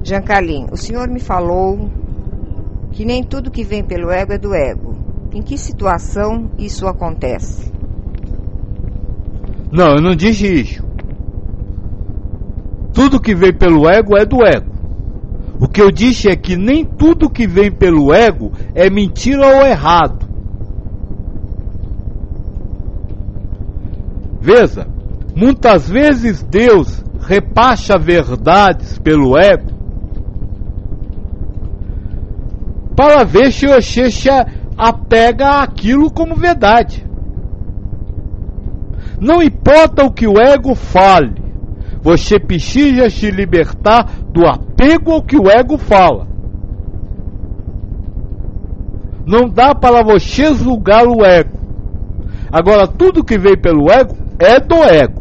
Giancarlin, o senhor me falou que nem tudo que vem pelo ego é do ego. Em que situação isso acontece? Não, eu não disse isso. Tudo que vem pelo ego é do ego. O que eu disse é que nem tudo que vem pelo ego é mentira ou errado. Veja, muitas vezes Deus repassa verdades pelo ego para ver se você se apega àquilo como verdade. Não importa o que o ego fale, você precisa se libertar do apego ao que o ego fala. Não dá para você julgar o ego. Agora, tudo que vem pelo ego é do ego.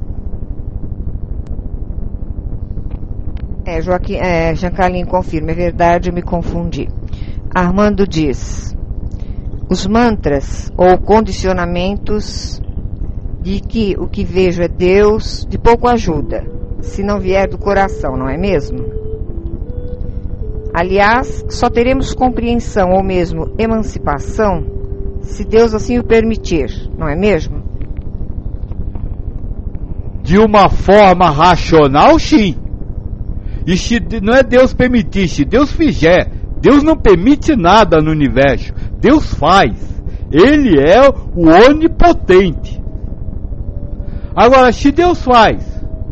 Giancarlin confirma, é verdade, eu me confundi. Armando diz: os mantras ou condicionamentos de que o que vejo é Deus, de pouco ajuda, se não vier do coração, não é mesmo? Aliás, só teremos compreensão ou mesmo emancipação se Deus assim o permitir, não é mesmo? De uma forma racional, sim. E se não é Deus permitir, se Deus fizer. Deus não permite nada no universo. Deus faz. Ele é o onipotente. Agora, se Deus faz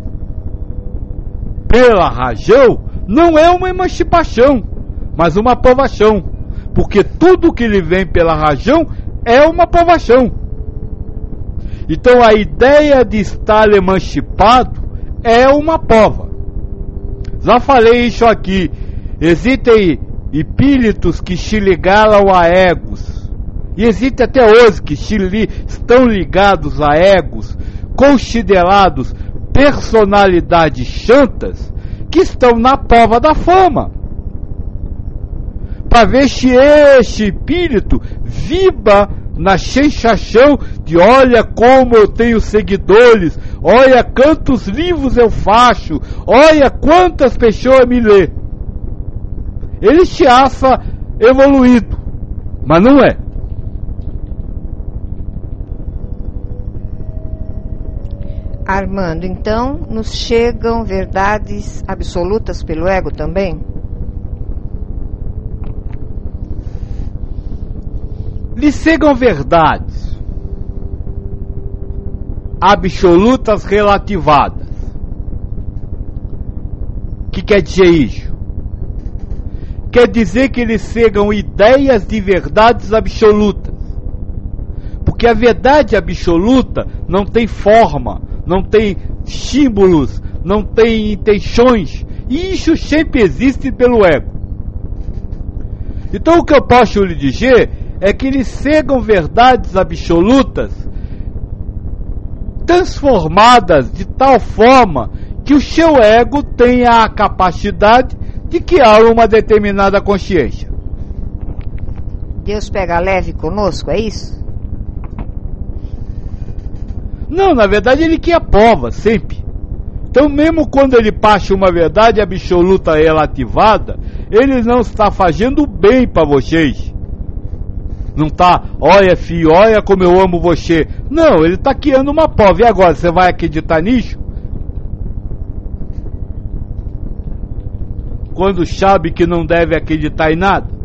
pela razão, não é uma emancipação, mas uma aprovação. Porque tudo que lhe vem pela razão é uma aprovação. Então a ideia de estar emancipado é uma prova. Já falei isso aqui. Existem espíritos que se ligaram a egos. E existem até hoje que estão ligados a egos, considerados personalidades santas, que estão na prova da fama. Para ver se esse espírito vibra na sensação de: olha como eu tenho seguidores, olha quantos livros eu faço, olha quantas pessoas me lê. Ele se acha evoluído, mas não é. Armando, então, nos chegam verdades absolutas pelo ego também? Lhe chegam verdades absolutas relativadas. O que quer dizer isso? Quer dizer que lhe chegam ideias de verdades absolutas. Porque a verdade absoluta não tem forma, não tem símbolos, não tem intenções. E isso sempre existe pelo ego. Então o que eu posso lhe dizer é que lhe chegam verdades absolutas transformadas de tal forma que o seu ego tenha a capacidade de criar uma determinada consciência. Deus pega leve conosco, é isso? Não, na verdade ele cria prova, sempre. Então mesmo quando ele passa uma verdade absoluta relativada, ele não está fazendo bem para vocês. Não está: olha filho, olha como eu amo você. Não, ele está criando uma prova. E agora, você vai acreditar nisso? Quando sabe que não deve acreditar em nada?